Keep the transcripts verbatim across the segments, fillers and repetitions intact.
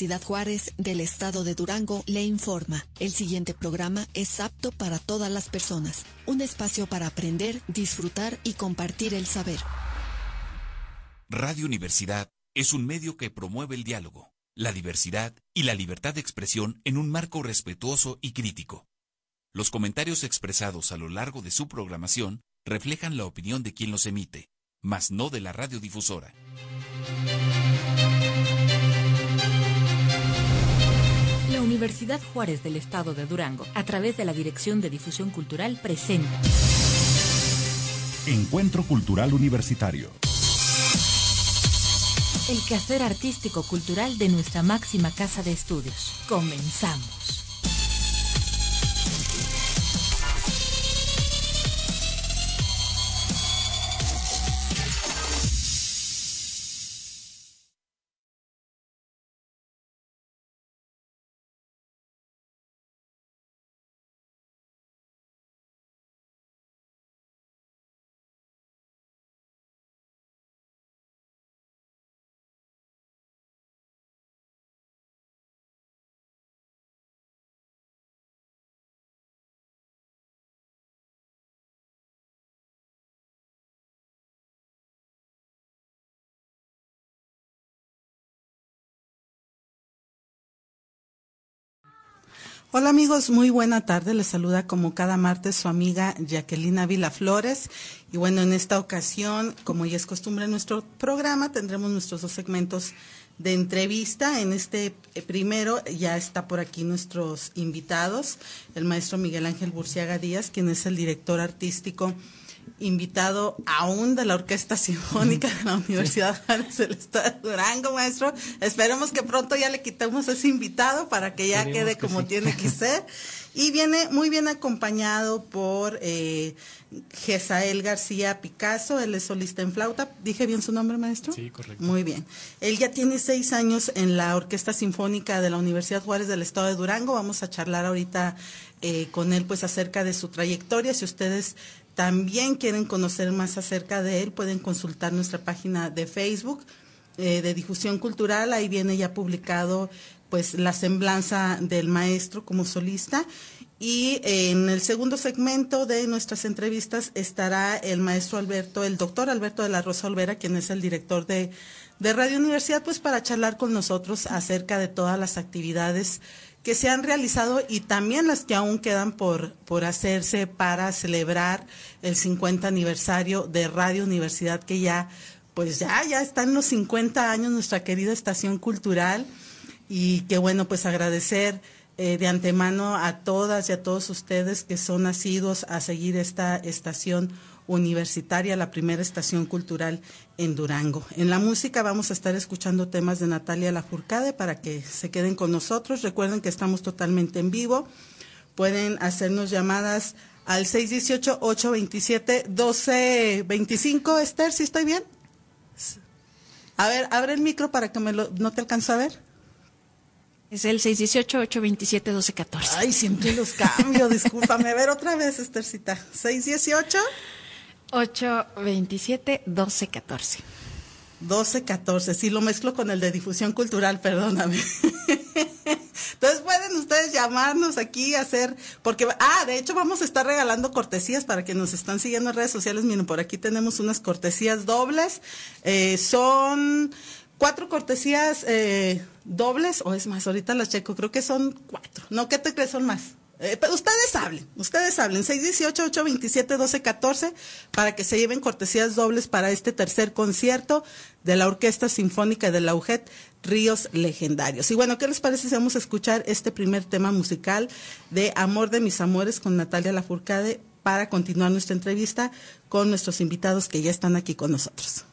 Universidad Juárez del Estado de Durango le informa. El siguiente programa es apto para todas las personas. Un espacio para aprender, disfrutar y compartir el saber. Radio Universidad es un medio que promueve el diálogo, la diversidad y la libertad de expresión en un marco respetuoso y crítico. Los comentarios expresados a lo largo de su programación reflejan la opinión de quien los emite, mas no de la radiodifusora. La Universidad Juárez del Estado de Durango, a través de la Dirección de Difusión Cultural, presenta Encuentro Cultural Universitario. el quehacer artístico-cultural de nuestra máxima casa de estudios. Comenzamos. Hola amigos, muy buena tarde. Les saluda como cada martes su amiga Jacqueline Ávila Flores. Y bueno, en esta ocasión, como ya es costumbre en nuestro programa, tendremos nuestros dos segmentos de entrevista. En este primero ya está por aquí nuestros invitados, el maestro Miguel Ángel Burciaga Díaz, quien es el director artístico invitado aún de la Orquesta Sinfónica de la Universidad Juárez del Estado de Durango, maestro. Esperemos que pronto ya le quitemos ese invitado para que ya Esperemos quede que como sí. tiene que ser. Y viene muy bien acompañado por eh, Gesael García Picasso, él es solista en flauta. ¿Dije bien su nombre, maestro? Sí, correcto. Muy bien. Él ya tiene seis años en la Orquesta Sinfónica de la Universidad Juárez del Estado de Durango. Vamos a charlar ahorita eh, con él pues acerca de su trayectoria. Si ustedes también quieren conocer más acerca de él, pueden consultar nuestra página de Facebook eh, de Difusión Cultural. Ahí viene ya publicado pues la semblanza del maestro como solista. Y eh, en el segundo segmento de nuestras entrevistas estará el maestro Alberto, el doctor Alberto de la Rosa Olvera, quien es el director de, de Radio Universidad, pues para charlar con nosotros acerca de todas las actividades que se han realizado y también las que aún quedan por, por hacerse para celebrar el cincuenta aniversario de Radio Universidad, que ya, pues ya, ya está en los cincuenta años nuestra querida estación cultural. Y que bueno, pues agradecer eh, de antemano a todas y a todos ustedes que son asiduos a seguir esta estación universitaria, la primera estación cultural en Durango. En la música vamos a estar escuchando temas de Natalia Lafourcade para que se queden con nosotros. Recuerden que estamos totalmente en vivo. Pueden hacernos llamadas al seis uno ocho, ocho dos siete, uno dos dos cinco. Esther, ¿sí estoy bien? A ver, abre el micro para que me lo, no te alcanzo a ver. Es el seis uno ocho, ocho dos siete, uno dos uno cuatro. Ay, siempre los cambio, discúlpame. A ver, otra vez, Esthercita. seis uno ocho, ocho dos siete, uno dos uno cuatro. doce catorce. Sí, lo mezclo con el de difusión cultural, perdóname. Entonces pueden ustedes llamarnos aquí a hacer, porque, ah, de hecho vamos a estar regalando cortesías para que nos están siguiendo en redes sociales. Miren, por aquí tenemos unas cortesías dobles. Eh, son cuatro cortesías eh, dobles, o es más, ahorita las checo, creo que son cuatro. No, ¿qué te crees? Son más. Eh, pero ustedes hablen, ustedes hablen, seis uno ocho, ocho dos siete, uno dos uno cuatro, para que se lleven cortesías dobles para este tercer concierto de la Orquesta Sinfónica de la U J E T, Ríos Legendarios. Y bueno, ¿qué les parece si vamos a escuchar este primer tema musical de Amor de mis amores con Natalia Lafourcade para continuar nuestra entrevista con nuestros invitados que ya están aquí con nosotros?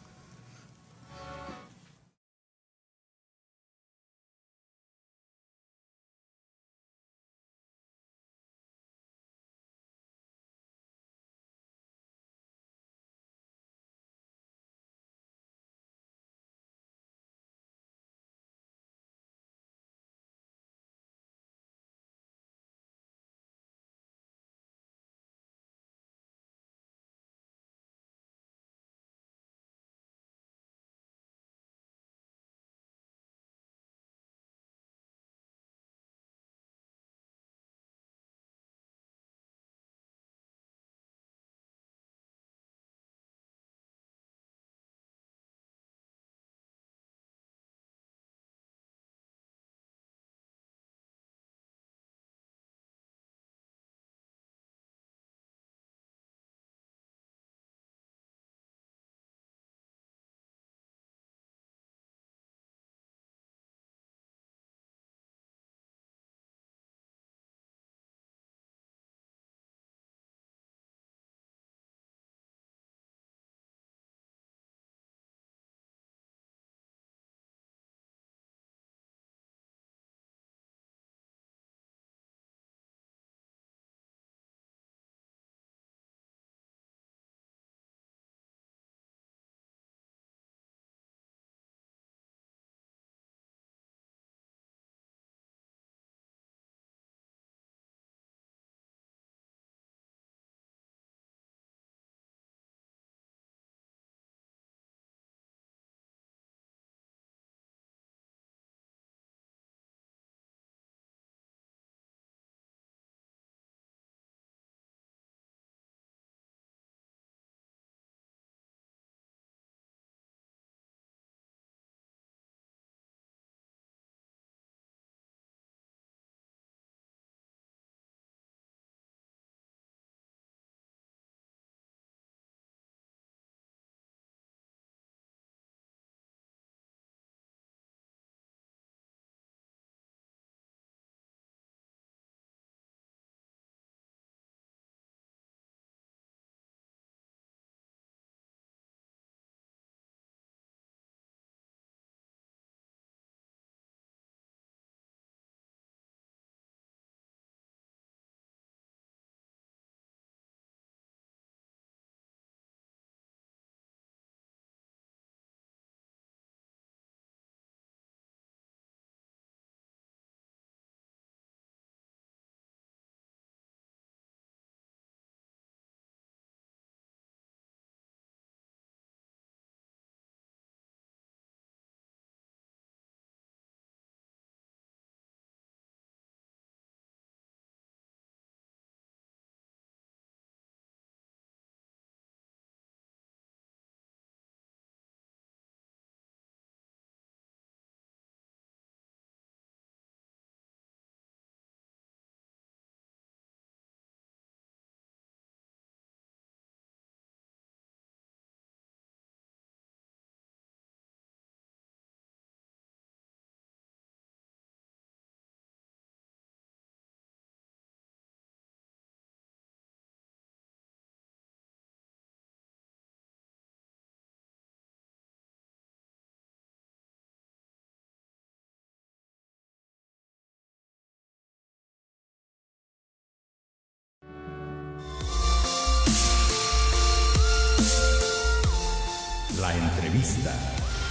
Universidad.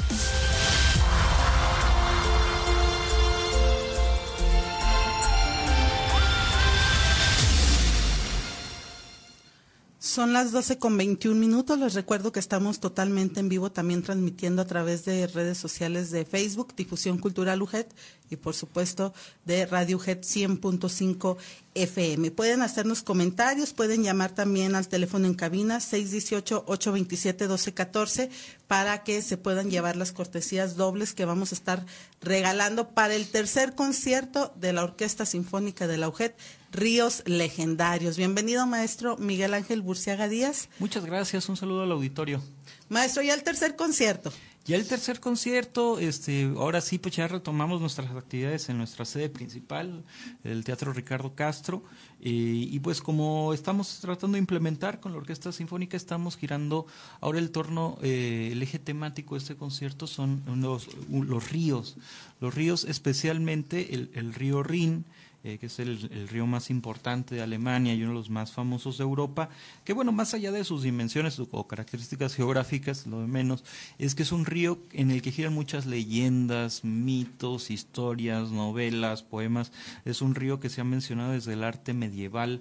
Son las doce con veintiún minutos. Les recuerdo que estamos totalmente en vivo, también transmitiendo a través de redes sociales de Facebook, Difusión Cultural U G E T, y por supuesto de Radio U G E T cien punto cinco F M. Pueden hacernos comentarios, pueden llamar también al teléfono en cabina seis uno ocho, ocho dos siete, uno dos uno cuatro para que se puedan llevar las cortesías dobles que vamos a estar regalando para el tercer concierto de la Orquesta Sinfónica de la U G E T, Ríos Legendarios. Bienvenido, maestro Miguel Ángel Burciaga Díaz. Muchas gracias, un saludo al auditorio. Maestro, ya el tercer concierto. Ya el tercer concierto, este, ahora sí, pues ya retomamos nuestras actividades en nuestra sede principal, el Teatro Ricardo Castro, eh, y pues como estamos tratando de implementar con la Orquesta Sinfónica, estamos girando ahora el torno, eh, el eje temático de este concierto son los, los ríos, los ríos especialmente el, el río Rin, Eh, que es el, el río más importante de Alemania y uno de los más famosos de Europa, que bueno, más allá de sus dimensiones o características geográficas, lo de menos, es que es un río en el que giran muchas leyendas, mitos, historias, novelas, poemas. Es un río que se ha mencionado desde el arte medieval,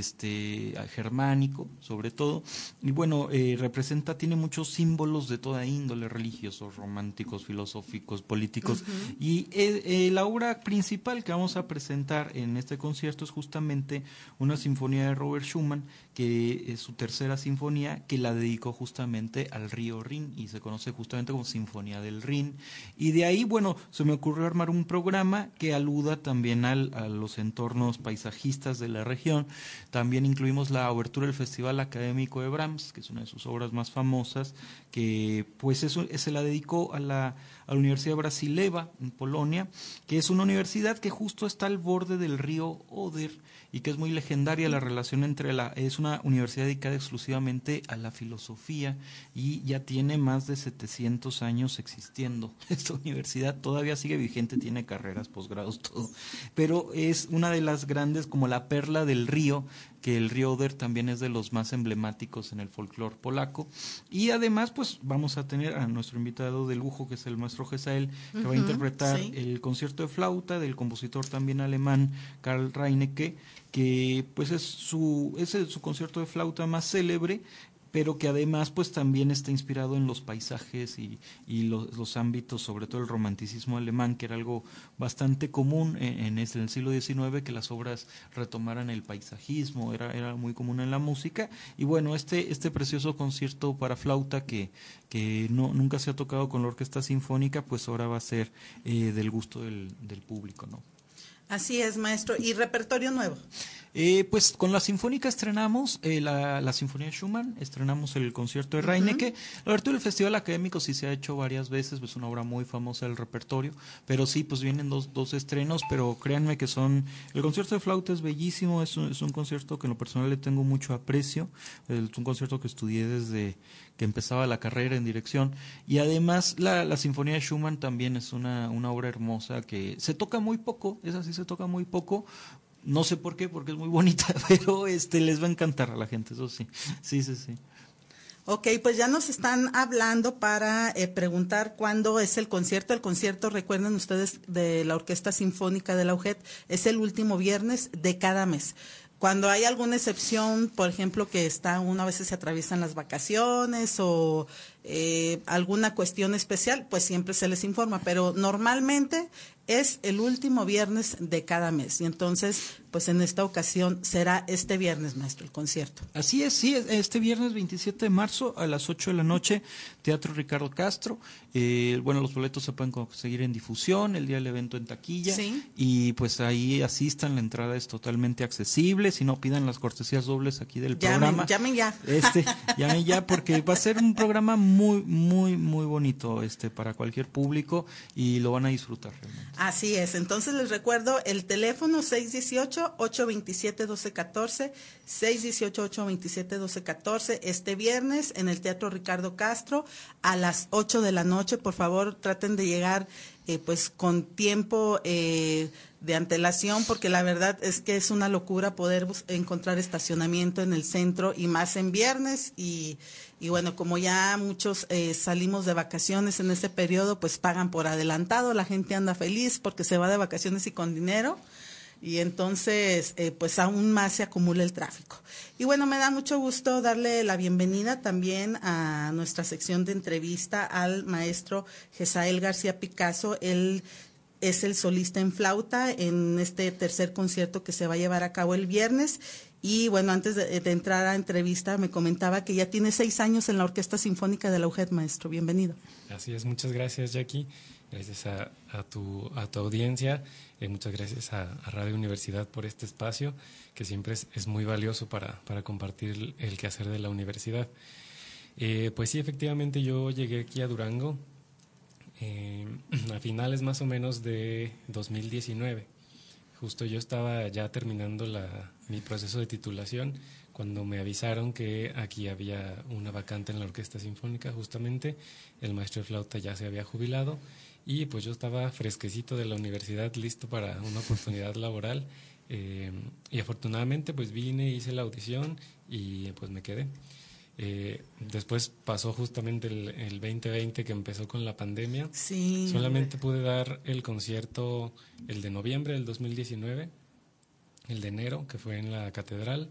este germánico, sobre todo, y bueno, eh, representa, tiene muchos símbolos de toda índole, religiosos, románticos, filosóficos, políticos, uh-huh. y eh, eh, la obra principal que vamos a presentar en este concierto es justamente una sinfonía de Robert Schumann, que es su tercera sinfonía, que la dedicó justamente al río Rin y se conoce justamente como Sinfonía del Rin. Y de ahí, bueno, se me ocurrió armar un programa que aluda también al, a los entornos paisajistas de la región. También incluimos la obertura del Festival Académico de Brahms, que es una de sus obras más famosas, que pues eso, se la dedicó a la, a la Universidad Brasileva en Polonia, que es una universidad que justo está al borde del río Oder y que es muy legendaria la relación entre la, es una universidad dedicada exclusivamente a la filosofía y ya tiene más de setecientos años existiendo. Esta universidad todavía sigue vigente, tiene carreras, posgrados, todo, pero es una de las grandes, como la perla del río, que el río Oder también es de los más emblemáticos en el folclore polaco. Y además, pues vamos a tener a nuestro invitado de lujo, que es el maestro Gesael, que uh-huh, va a interpretar sí. el concierto de flauta del compositor también alemán Karl Reinecke, que pues es su, es el, su concierto de flauta más célebre, pero que además pues también está inspirado en los paisajes y, y los, los ámbitos, sobre todo el romanticismo alemán, que era algo bastante común en, en, el, en el siglo diecinueve, que las obras retomaran el paisajismo, era, era muy común en la música. Y bueno, este, este precioso concierto para flauta que, que no, nunca se ha tocado con la Orquesta Sinfónica, pues ahora va a ser eh, del gusto del, del público, ¿no? Así es, maestro. ¿Y repertorio nuevo? Eh, pues con la Sinfónica estrenamos eh, la, la Sinfonía de Schumann, estrenamos el concierto de Reinecke. Uh-huh. La verdad, el Festival Académico sí se ha hecho varias veces, es pues una obra muy famosa del repertorio, pero sí, pues vienen dos, dos estrenos, pero créanme que son, el concierto de flauta es bellísimo, es un, es un concierto que en lo personal le tengo mucho aprecio, es un concierto que estudié desde que empezaba la carrera en dirección, y además la, la Sinfonía de Schumann también es una, una obra hermosa que se toca muy poco, esa sí se toca muy poco. No sé por qué, porque es muy bonita, pero este les va a encantar a la gente, eso sí, sí, sí, sí. Ok, pues ya nos están hablando para eh, preguntar cuándo es el concierto. El concierto, recuerden ustedes, de la Orquesta Sinfónica de la U G E T, es el último viernes de cada mes. Cuando hay alguna excepción, por ejemplo, que está una vez se atraviesan las vacaciones o eh, alguna cuestión especial, pues siempre se les informa, pero normalmente es el último viernes de cada mes. Y entonces, pues en esta ocasión será este viernes, maestro, el concierto. Así es, sí, este viernes veintisiete de marzo a las ocho de la noche, Teatro Ricardo Castro. Eh, bueno, los boletos se pueden conseguir en difusión, el día del evento en taquilla. Sí. Y pues ahí asistan, la entrada es totalmente accesible. Si no, pidan las cortesías dobles aquí del llamen, programa. Llamen ya. Este, llamen ya, porque va a ser un programa muy, muy, muy bonito este para cualquier público y lo van a disfrutar realmente. Así es, entonces les recuerdo el teléfono seis uno ocho, ocho dos siete, uno dos uno cuatro, seis uno ocho, ocho dos siete, uno dos uno cuatro, este viernes en el Teatro Ricardo Castro a las ocho de la noche. Por favor, traten de llegar eh, pues con tiempo eh, de antelación, porque la verdad es que es una locura poder encontrar estacionamiento en el centro y más en viernes y, y bueno, como ya muchos eh, salimos de vacaciones en ese periodo, pues pagan por adelantado, la gente anda feliz porque se va de vacaciones y con dinero. Y entonces, eh, pues aún más se acumula el tráfico. Y bueno, me da mucho gusto darle la bienvenida también a nuestra sección de entrevista al maestro Gesael García Picazo. Él es el solista en flauta en este tercer concierto que se va a llevar a cabo el viernes. Y bueno, antes de, de entrar a entrevista, me comentaba que ya tiene seis años en la Orquesta Sinfónica de la U G E D, maestro. Bienvenido. Así es, muchas gracias, Jackie. Gracias a, a, tu, a tu audiencia. Eh, muchas gracias a, a Radio Universidad por este espacio, que siempre es, es muy valioso para, para compartir el, el quehacer de la universidad. Eh, pues sí, efectivamente, yo llegué aquí a Durango eh, a finales más o menos de dos mil diecinueve. Justo yo estaba ya terminando la, mi proceso de titulación cuando me avisaron que aquí había una vacante en la Orquesta Sinfónica. Justamente el maestro de flauta ya se había jubilado y pues yo estaba fresquecito de la universidad, listo para una oportunidad laboral, eh, y afortunadamente pues vine, hice la audición y pues me quedé. Eh, después pasó justamente el, el veinte veinte que empezó con la pandemia. Sí. Solamente pude dar el concierto, el de noviembre del dos mil diecinueve, el de enero, que fue en la catedral,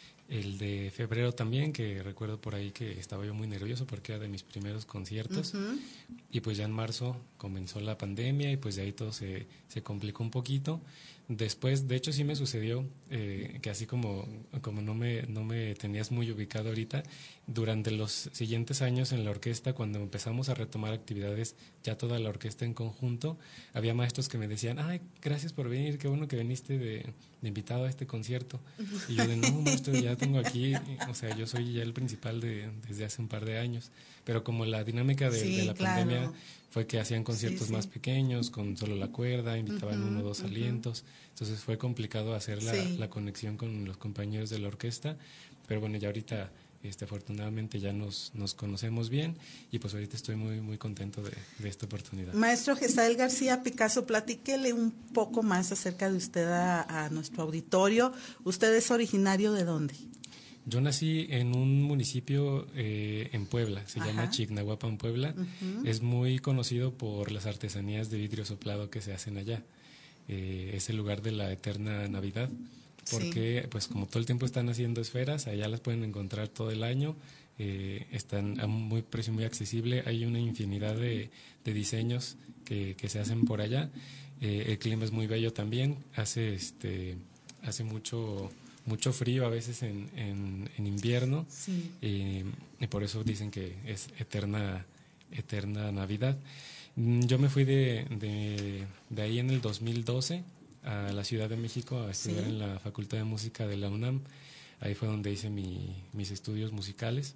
el de febrero también, que recuerdo por ahí que estaba yo muy nervioso porque era de mis primeros conciertos. Uh-huh. Y pues ya en marzo comenzó la pandemia y pues de ahí todo se, se complicó un poquito. Después, de hecho sí me sucedió eh, que así como, como no, me, no me tenías muy ubicado ahorita, durante los siguientes años en la orquesta, cuando empezamos a retomar actividades, ya toda la orquesta en conjunto, había maestros que me decían, ay, gracias por venir, qué bueno que viniste de, de invitado a este concierto. Y yo de, no, maestro, ya tengo aquí, o sea, yo soy ya el principal de, desde hace un par de años. Pero como la dinámica de, sí, de la claro. pandemia fue que hacían conciertos sí, sí. más pequeños, con solo la cuerda, invitaban uh-huh, uno o dos uh-huh. alientos, entonces fue complicado hacer la, sí. la conexión con los compañeros de la orquesta, pero bueno, ya ahorita este, afortunadamente ya nos, nos conocemos bien y pues ahorita estoy muy, muy contento de, de esta oportunidad. Maestro Gesael García Picazo, platíquele un poco más acerca de usted a, a nuestro auditorio. ¿Usted es originario de dónde? Yo nací en un municipio eh, en Puebla, se Ajá. llama Chignahuapan, Puebla. Uh-huh. Es muy conocido por las artesanías de vidrio soplado que se hacen allá. Eh, es el lugar de la eterna Navidad, porque sí. pues como todo el tiempo están haciendo esferas, allá las pueden encontrar todo el año. Eh, están a un muy precio muy accesible. Hay una infinidad de, de diseños que, que se hacen por allá. Eh, el clima es muy bello también. Hace este hace mucho mucho frío a veces en, en, en invierno, sí. eh, y por eso dicen que es eterna, eterna Navidad. Yo me fui de, de, de ahí en el dos mil doce a la Ciudad de México a estudiar sí. en la Facultad de Música de la UNAM. Ahí fue donde hice mi, mis estudios musicales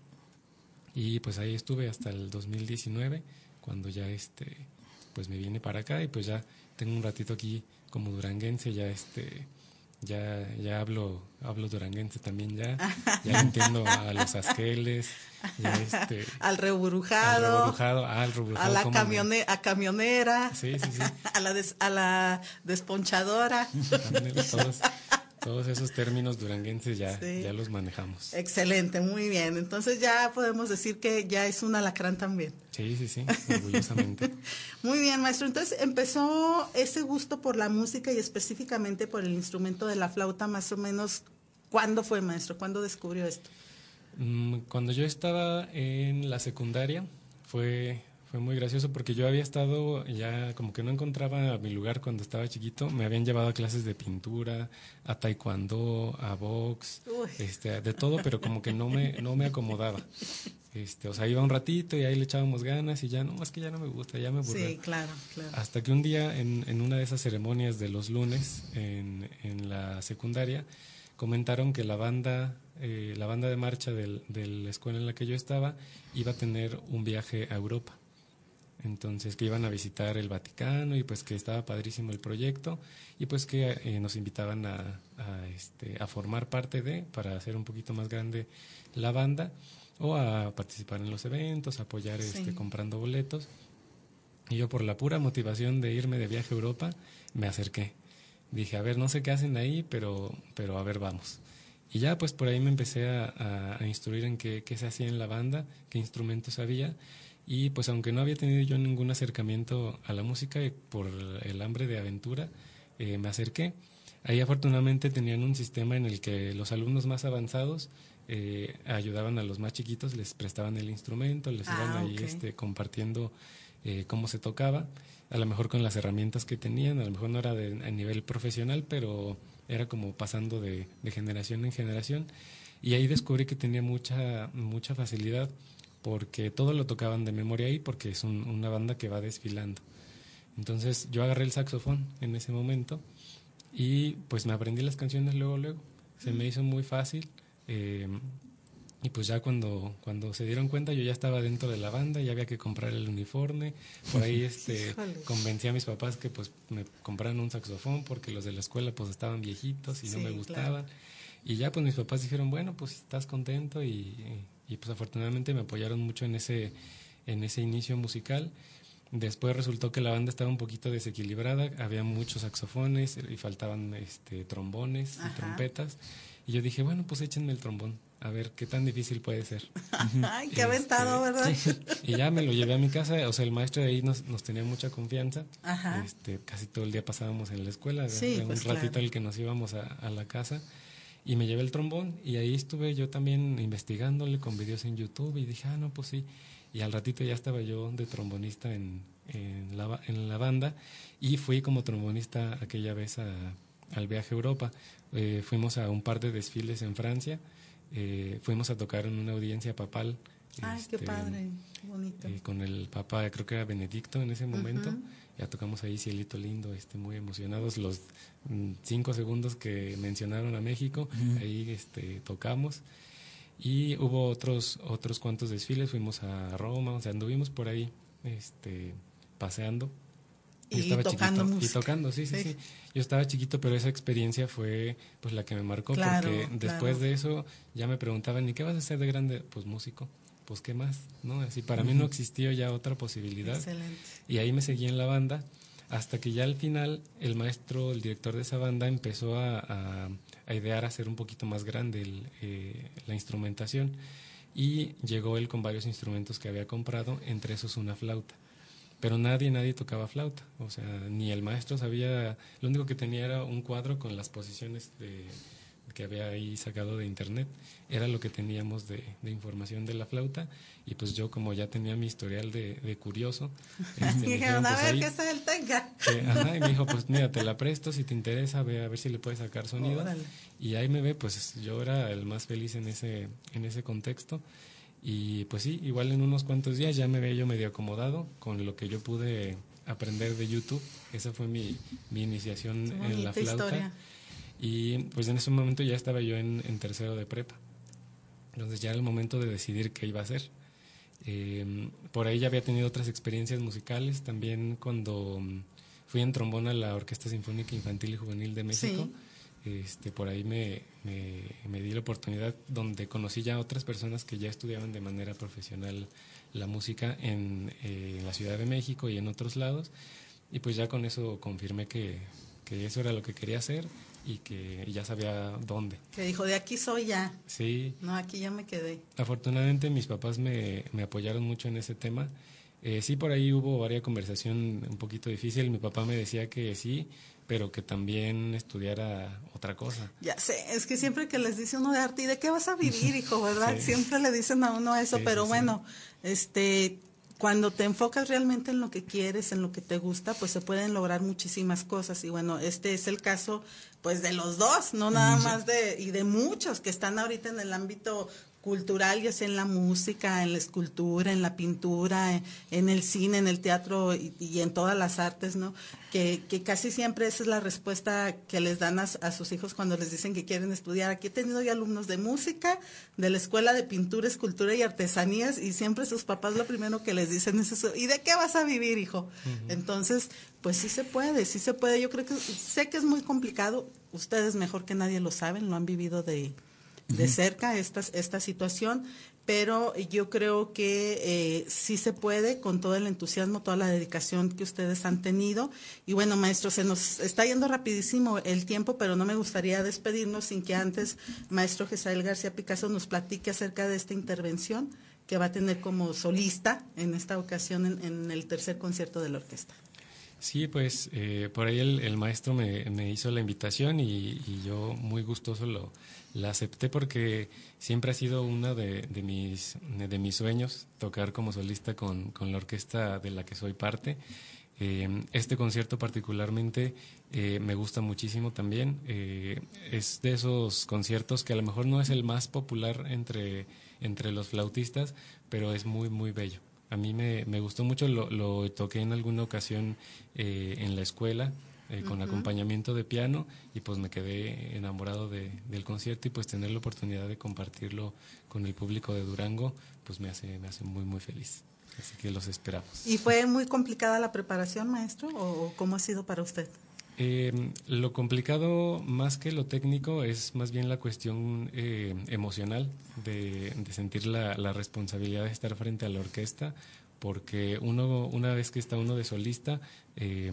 y pues ahí estuve hasta el dos mil diecinueve, cuando ya este pues me vine para acá y pues ya tengo un ratito aquí como duranguense, ya este Ya, ya hablo, hablo duranguense también ya, ya entiendo a los asqueles, ya este, al reburujado, al reburujado, al reburujado, a la camione, a camionera, sí, sí, sí. a la des, a la desponchadora, todos, todos esos términos duranguenses ya, sí. ya los manejamos. Excelente, muy bien. Entonces ya podemos decir que ya es un alacrán también. Sí, sí, sí, orgullosamente. Muy bien, maestro. Entonces empezó ese gusto por la música y específicamente por el instrumento de la flauta, más o menos, ¿cuándo fue, maestro? ¿Cuándo descubrió esto? Cuando yo estaba en la secundaria, fue, fue muy gracioso porque yo había estado, ya como que no encontraba mi lugar cuando estaba chiquito, me habían llevado a clases de pintura, a taekwondo, a box, este, de todo, pero como que no me, no me acomodaba. Este, o sea, iba un ratito y ahí le echábamos ganas y ya, no, es que ya no me gusta, ya me aburrí. Sí, claro, claro. Hasta que un día en, en una de esas ceremonias de los lunes en, en la secundaria comentaron que la banda, eh, la banda de marcha del, de la escuela en la que yo estaba iba a tener un viaje a Europa. Entonces que iban a visitar el Vaticano y pues que estaba padrísimo el proyecto y pues que eh, nos invitaban a, a, este, a formar parte de, para hacer un poquito más grande la banda, o a participar en los eventos, apoyar sí. este, comprando boletos. Y yo por la pura motivación de irme de viaje a Europa, me acerqué. Dije, a ver, no sé qué hacen ahí, pero, pero a ver, vamos. Y ya pues por ahí me empecé a, a, a instruir en qué, qué se hacía en la banda, qué instrumentos había. Y pues aunque no había tenido yo ningún acercamiento a la música, por el hambre de aventura, eh, me acerqué. Ahí afortunadamente tenían un sistema en el que los alumnos más avanzados eh, ayudaban a los más chiquitos, les prestaban el instrumento, les ah, iban ahí okay. este, compartiendo eh, cómo se tocaba, a lo mejor con las herramientas que tenían, a lo mejor no era de, a nivel profesional, pero era como pasando de, de generación en generación. Y ahí descubrí que tenía mucha, mucha facilidad, porque todo lo tocaban de memoria ahí, porque es un, una banda que va desfilando. Entonces yo agarré el saxofón en ese momento y pues me aprendí las canciones luego, luego. Se me hizo muy fácil eh, y pues ya cuando, cuando se dieron cuenta yo ya estaba dentro de la banda, ya había que comprar el uniforme. Por ahí este convencí a mis papás que pues me compraran un saxofón porque los de la escuela pues estaban viejitos y sí, no me gustaban. Claro. Y ya pues mis papás dijeron, bueno, pues estás contento y... y y pues afortunadamente me apoyaron mucho en ese en ese inicio musical. Después resultó que la banda estaba un poquito desequilibrada, había muchos saxofones y faltaban este trombones Ajá. y trompetas, y yo dije, bueno, pues échenme el trombón, a ver qué tan difícil puede ser. Ay, qué aventado, ¿verdad? Y ya me lo llevé a mi casa, o sea, el maestro de ahí nos, nos tenía mucha confianza. Ajá. Este, casi todo el día pasábamos en la escuela, sí, un pues ratito claro. el que nos íbamos a, a la casa. Y me llevé el trombón y ahí estuve yo también investigándole con videos en YouTube y dije, ah, no, pues sí. Y al ratito ya estaba yo de trombonista en, en, la, en la banda y fui como trombonista aquella vez a, al viaje a Europa. Eh, fuimos a un par de desfiles en Francia, eh, fuimos a tocar en una audiencia papal. Ay, este, qué padre, qué bonito. Eh, con el Papa, creo que era Benedicto en ese momento. Uh-huh. Ya tocamos ahí Cielito Lindo, este, muy emocionados. Los mm, cinco segundos que mencionaron a México, uh-huh. ahí este, tocamos. Y hubo otros otros cuantos desfiles, fuimos a Roma, o sea, anduvimos por ahí este, paseando. Y estaba tocando chiquito, música. Y tocando, sí, sí, sí, sí. Yo estaba chiquito, pero esa experiencia fue pues la que me marcó, claro, porque después claro. de eso ya me preguntaban, ¿y qué vas a hacer de grande? Pues músico. Pues qué más, ¿no? Así para uh-huh. mí no existía ya otra posibilidad. Excelente. Y ahí me seguí en la banda hasta que ya al final el maestro, el director de esa banda empezó a, a, a idear hacer un poquito más grande el, eh, la instrumentación y llegó él con varios instrumentos que había comprado, entre esos una flauta. Pero nadie, nadie tocaba flauta, o sea, ni el maestro sabía, lo único que tenía era un cuadro con las posiciones de... que había ahí sacado de internet, era lo que teníamos de, de información de la flauta, y pues yo como ya tenía mi historial de, de curioso, este, me dijeron, a ver, que se él tenga. Que, ajá, y me dijo, pues mira, te la presto, si te interesa, ve a ver si le puedes sacar sonido. Órale. Y ahí me ve, pues yo era el más feliz en ese, en ese contexto, y pues sí, igual en unos cuantos días ya me veía yo medio acomodado con lo que yo pude aprender de YouTube. Esa fue mi, mi iniciación en la flauta. Historia. Y pues en ese momento ya estaba yo en, en tercero de prepa. Entonces ya era el momento de decidir qué iba a hacer. Eh, por ahí ya había tenido otras experiencias musicales. También cuando fui en trombón a la Orquesta Sinfónica Infantil y Juvenil de México, sí. este, por ahí me, me, me di la oportunidad donde conocí ya a otras personas que ya estudiaban de manera profesional la música en, eh, en la Ciudad de México y en otros lados. Y pues ya con eso confirmé que, que eso era lo que quería hacer. Y que ya sabía dónde. Que dijo, de aquí soy ya. Sí. No, aquí ya me quedé. Afortunadamente mis papás me, me apoyaron mucho en ese tema. Eh, sí, por ahí hubo varias conversación un poquito difícil. Mi papá me decía que sí, pero que también estudiara otra cosa. Ya sé, es que siempre que les dice uno de arte, ¿y de qué vas a vivir, hijo, verdad? Sí. Siempre le dicen a uno eso, sí, pero sí, bueno, sí. este... Cuando te enfocas realmente en lo que quieres, en lo que te gusta, pues se pueden lograr muchísimas cosas. Y bueno, este es el caso pues de los dos, no nada más de, y de muchos que están ahorita en el ámbito cultural, ya sea en la música, en la escultura, en la pintura, en, en el cine, en el teatro y, y en todas las artes, ¿no? Que, que casi siempre esa es la respuesta que les dan a, a sus hijos cuando les dicen que quieren estudiar. Aquí he tenido ya alumnos de música, de la Escuela de Pintura, Escultura y Artesanías, y siempre sus papás lo primero que les dicen es eso, ¿y de qué vas a vivir, hijo? Uh-huh. Entonces, pues sí se puede, sí se puede. Yo creo que, sé que es muy complicado, ustedes mejor que nadie lo saben, lo han vivido de... de uh-huh. cerca esta, esta situación, pero yo creo que eh, sí se puede con todo el entusiasmo, toda la dedicación que ustedes han tenido. Y bueno, maestro, se nos está yendo rapidísimo el tiempo, pero no me gustaría despedirnos sin que antes maestro Gesael García Picazo nos platique acerca de esta intervención que va a tener como solista en esta ocasión en, en el tercer concierto de la orquesta. Sí, pues eh, por ahí el, el maestro me, me hizo la invitación y, y yo muy gustoso lo la acepté porque siempre ha sido uno de, de mis de mis sueños tocar como solista con, con la orquesta de la que soy parte. Eh, este concierto particularmente eh, me gusta muchísimo también. Eh, es de esos conciertos que a lo mejor no es el más popular entre, entre los flautistas, pero es muy, muy bello. A mí me, me gustó mucho, lo, lo toqué en alguna ocasión eh, en la escuela eh, con uh-huh. acompañamiento de piano y pues me quedé enamorado de, del concierto y pues tener la oportunidad de compartirlo con el público de Durango pues me hace, me hace muy muy feliz. Así que los esperamos. ¿Y fue muy complicada la preparación, maestro, o cómo ha sido para usted? Eh, lo complicado más que lo técnico es más bien la cuestión eh, emocional de, de sentir la, la responsabilidad de estar frente a la orquesta, porque uno una vez que está uno de solista eh,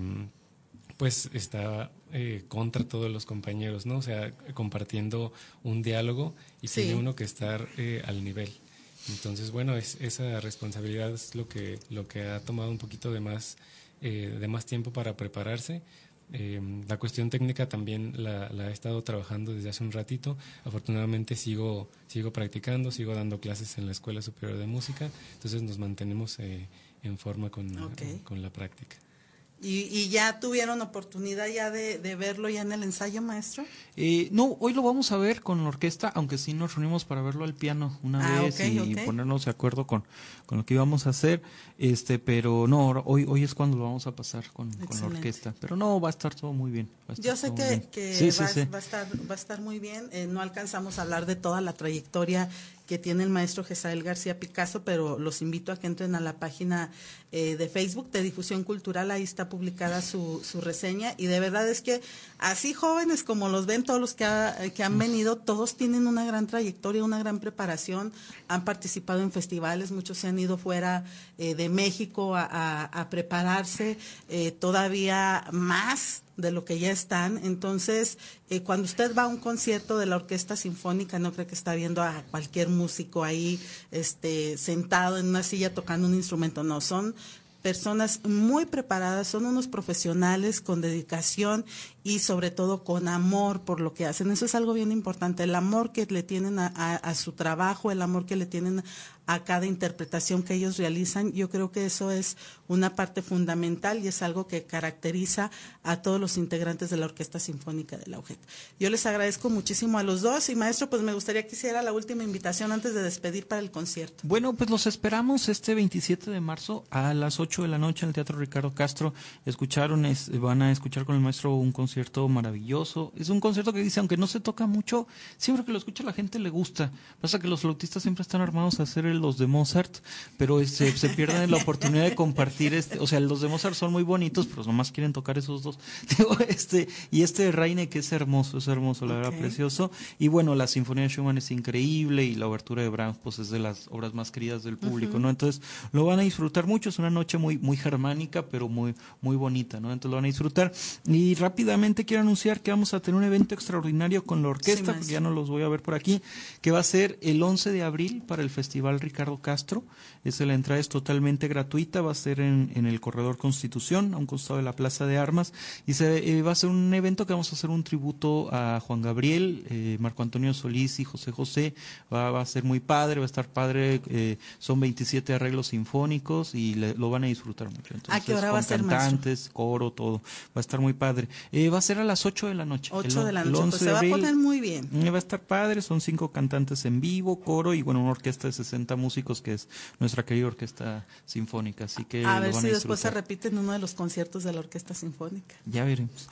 pues está eh, contra todos los compañeros, ¿no? O sea, compartiendo un diálogo y sí. tiene uno que estar eh, al nivel. Entonces, bueno, es, esa responsabilidad es lo que lo que ha tomado un poquito de más eh, de más tiempo para prepararse. Eh, la cuestión técnica también la, la he estado trabajando desde hace un ratito. Afortunadamente sigo sigo practicando, sigo dando clases en la Escuela Superior de Música, entonces nos mantenemos eh, en forma con, okay. con la práctica. ¿Y, y ya tuvieron oportunidad ya de, de verlo ya en el ensayo, maestro? Eh, no, hoy lo vamos a ver con la orquesta, aunque sí nos reunimos para verlo al piano una ah, vez okay, y okay. ponernos de acuerdo con, con lo que íbamos a hacer, este, pero no, hoy hoy es cuando lo vamos a pasar con, con la orquesta, pero no, va a estar todo muy bien. Va a estar Yo sé que, que sí, va, sí, sí. va, a estar, va a estar muy bien, eh, no alcanzamos a hablar de toda la trayectoria que tiene el maestro Gesael García Picazo, pero los invito a que entren a la página eh, de Facebook de Difusión Cultural, ahí está publicada su, su reseña, y de verdad es que así jóvenes como los ven, todos los que, ha, que han venido, todos tienen una gran trayectoria, una gran preparación, han participado en festivales, muchos se han ido fuera eh, de México a, a, a prepararse eh, todavía más de lo que ya están. Entonces, eh, cuando usted va a un concierto de la Orquesta Sinfónica, no cree que está viendo a cualquier músico ahí este, sentado en una silla tocando un instrumento, no, son personas muy preparadas, son unos profesionales con dedicación y sobre todo con amor por lo que hacen. Eso es algo bien importante, el amor que le tienen a, a, a su trabajo, el amor que le tienen a cada interpretación que ellos realizan. Yo creo que eso es una parte fundamental y es algo que caracteriza a todos los integrantes de la Orquesta Sinfónica de la U G E T. Yo les agradezco muchísimo a los dos y maestro, pues me gustaría que hiciera la última invitación antes de despedir para el concierto. Bueno, pues los esperamos este veintisiete de marzo a las ocho de la noche en el Teatro Ricardo Castro. Escucharon, es, van a escuchar con el maestro un concierto maravilloso. Es un concierto que dice, aunque no se toca mucho, siempre que lo escucha la gente le gusta. Pasa que los flautistas siempre están armados a hacer los de Mozart, pero este, se pierden la oportunidad de compartir este, o sea, los de Mozart son muy bonitos, pero nomás quieren tocar esos dos. este Y este de Reine, que es hermoso, es hermoso, la okay. verdad, precioso. Y bueno, la Sinfonía de Schumann es increíble y la obertura de Brahms, pues es de las obras más queridas del público, uh-huh. ¿no? Entonces, lo van a disfrutar mucho, es una noche muy muy germánica, pero muy muy bonita, ¿no? Entonces lo van a disfrutar. Y rápidamente quiero anunciar que vamos a tener un evento extraordinario con la orquesta, sí, porque ya no los voy a ver por aquí, que va a ser el once de abril para el Festival Ricardo Castro. Esa, la entrada es totalmente gratuita, va a ser en, en el Corredor Constitución, a un costado de la Plaza de Armas, y se, eh, va a ser un evento que vamos a hacer un tributo a Juan Gabriel, eh, Marco Antonio Solís y José José. Va, va a ser muy padre, va a estar padre, eh, son veintisiete arreglos sinfónicos y le, lo van a disfrutar mucho. Entonces, ¿a qué hora va a ser, cantantes, maestro? Coro, todo, va a estar muy padre. Eh, va a ser a las ocho de la noche. ocho de la noche, pues se va a poner muy bien. Va a estar padre, son cinco cantantes en vivo, coro y bueno, una orquesta de sesenta músicos que es nuestra querida Orquesta Sinfónica, así que a lo ver van si a después se repite en uno de los conciertos de la Orquesta Sinfónica. Ya veremos.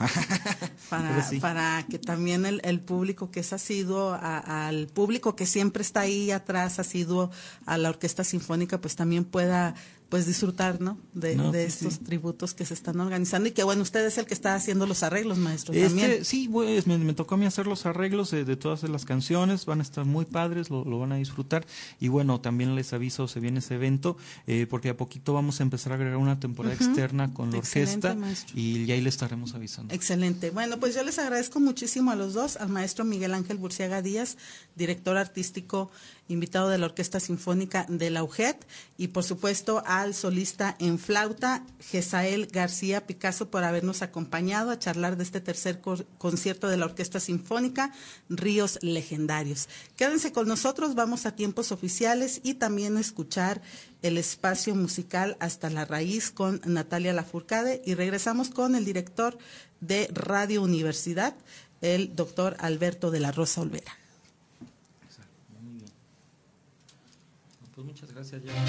para, sí. para que también el, el público que es asiduo a, al público que siempre está ahí atrás, asiduo a la Orquesta Sinfónica, pues también pueda pues disfrutar, ¿no? De, No, de sí, estos sí. tributos que se están organizando y que bueno, usted es el que está haciendo los arreglos, maestro, Este, también. sí, pues me, me tocó a mí hacer los arreglos de, de todas las canciones, van a estar muy padres, lo, lo van a disfrutar y bueno, también les aviso, se viene ese evento, eh, porque a poquito vamos a empezar a agregar una temporada Ujú. externa con la Excelente, orquesta maestro. y, y ahí le estaremos avisando. Excelente. Bueno, pues yo les agradezco muchísimo a los dos, al maestro Miguel Ángel Burciaga Díaz, director artístico invitado de la Orquesta Sinfónica de la U G E T, y por supuesto al solista en flauta, Gesael García Picasso, por habernos acompañado a charlar de este tercer cor- concierto de la Orquesta Sinfónica, Ríos Legendarios. Quédense con nosotros, vamos a tiempos oficiales y también a escuchar el espacio musical Hasta la Raíz con Natalia Lafourcade, y regresamos con el director de Radio Universidad, el doctor Alberto de la Rosa Olvera. Muy bien. Pues muchas gracias. Ya.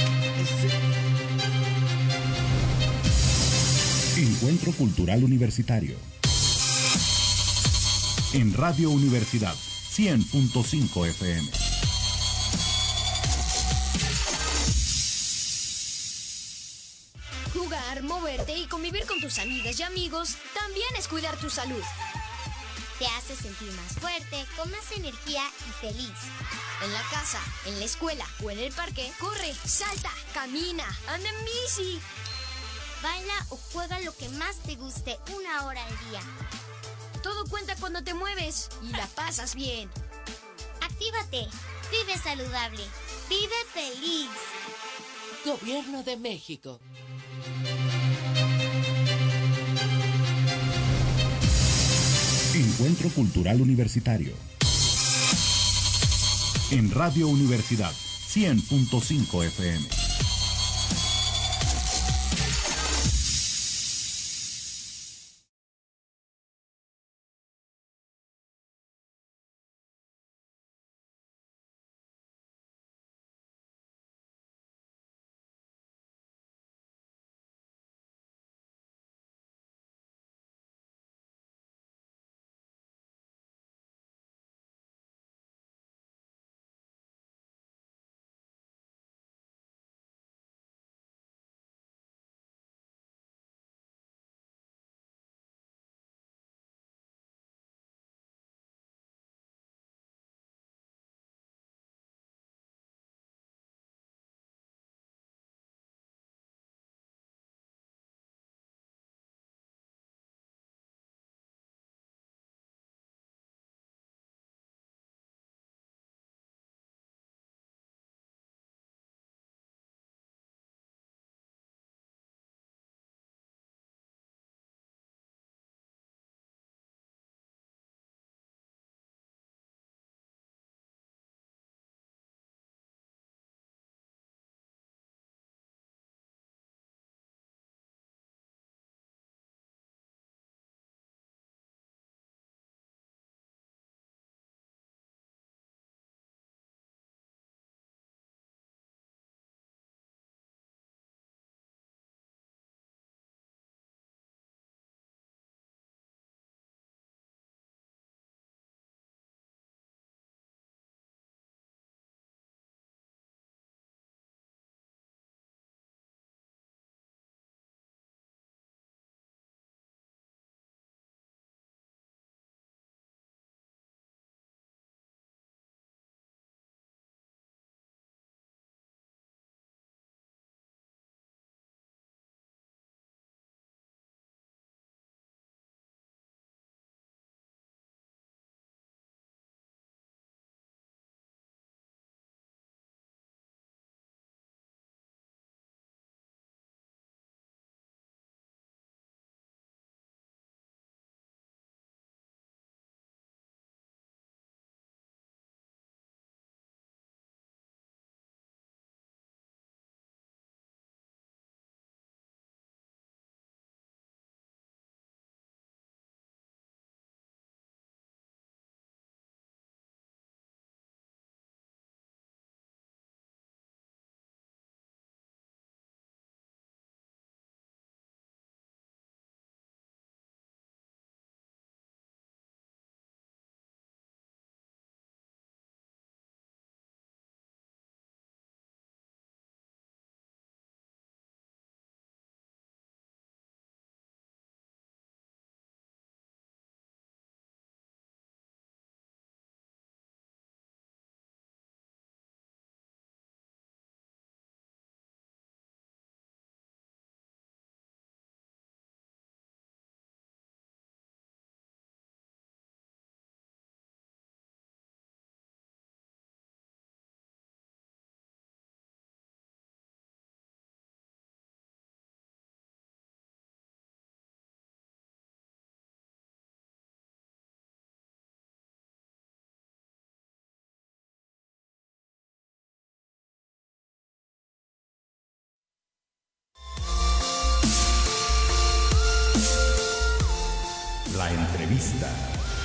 Encuentro Cultural Universitario. En Radio Universidad, cien punto cinco F M. Jugar, moverte y convivir con tus amigas y amigos también es cuidar tu salud. Te hace sentir más fuerte, con más energía y feliz. En la casa, en la escuela o en el parque, corre, salta, camina, anda en bici. Baila o juega lo que más te guste una hora al día. Todo cuenta cuando te mueves y la pasas bien. Actívate, vive saludable, vive feliz. Gobierno de México. Encuentro Cultural Universitario. En Radio Universidad, cien punto cinco F M.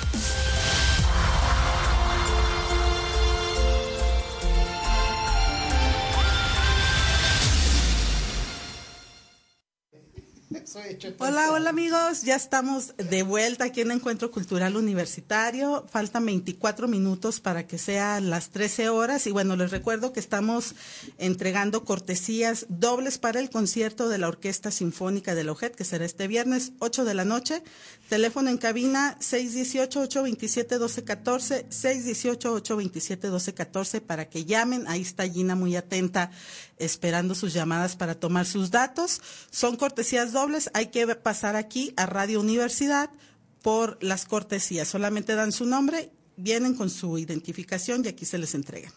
Hola, hola amigos, ya estamos de vuelta aquí en Encuentro Cultural Universitario. Faltan veinticuatro minutos para que sean las trece horas y bueno, les recuerdo que estamos entregando cortesías dobles para el concierto de la Orquesta Sinfónica de la O J E T, que será este viernes ocho de la noche. Teléfono en cabina seis uno ocho, ocho dos siete, uno dos uno cuatro, seis uno ocho, ocho dos siete, uno dos uno cuatro para que llamen. Ahí está Gina muy atenta esperando sus llamadas para tomar sus datos. Son cortesías dobles, hay que pasar aquí a Radio Universidad por las cortesías. Solamente dan su nombre, vienen con su identificación y aquí se les entregan.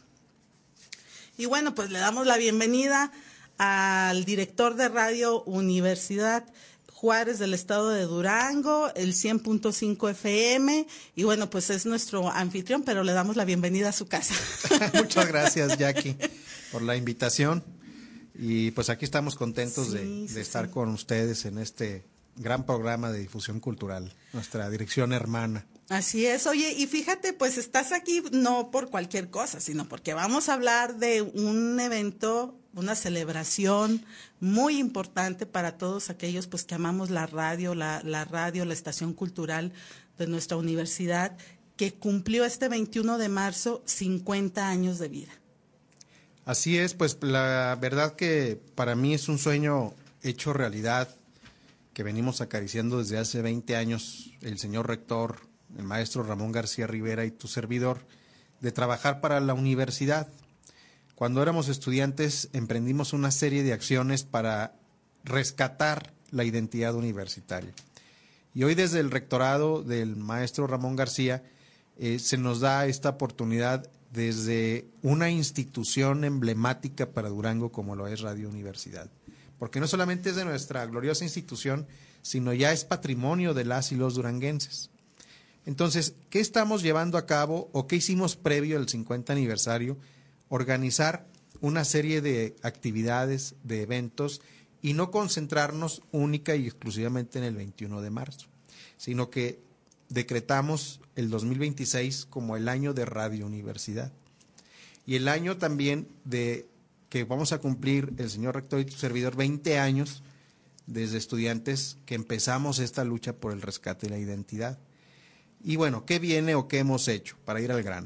Y bueno, pues le damos la bienvenida al director de Radio Universidad Juárez del estado de Durango, el cien punto cinco F M, y bueno, pues es nuestro anfitrión, pero le damos la bienvenida a su casa. Muchas gracias, Jackie, por la invitación, y pues aquí estamos contentos sí, de, de sí, estar sí. con ustedes en este gran programa de difusión cultural, nuestra dirección hermana. Así es, oye, y fíjate, pues estás aquí no por cualquier cosa, sino porque vamos a hablar de un evento, una celebración muy importante para todos aquellos pues que amamos la radio, la, la radio, la estación cultural de nuestra universidad, que cumplió este veintiuno de marzo cincuenta años de vida. Así es, pues la verdad que para mí es un sueño hecho realidad, que venimos acariciando desde hace veinte años el señor rector, el maestro Ramón García Rivera y tu servidor, de trabajar para la universidad. Cuando éramos estudiantes emprendimos una serie de acciones para rescatar la identidad universitaria. Y hoy desde el rectorado del maestro Ramón García eh, se nos da esta oportunidad desde una institución emblemática para Durango como lo es Radio Universidad. Porque no solamente es de nuestra gloriosa institución, sino ya es patrimonio de las y los duranguenses. Entonces, ¿qué estamos llevando a cabo o qué hicimos previo al cincuenta aniversario? Organizar una serie de actividades, de eventos y no concentrarnos única y exclusivamente en el veintiuno de marzo, sino que decretamos el dos mil veintiséis como el año de Radio Universidad y el año también de que vamos a cumplir el señor rector y tu servidor veinte años desde estudiantes que empezamos esta lucha por el rescate de la identidad. Y bueno, ¿qué viene o qué hemos hecho? Para ir al grano.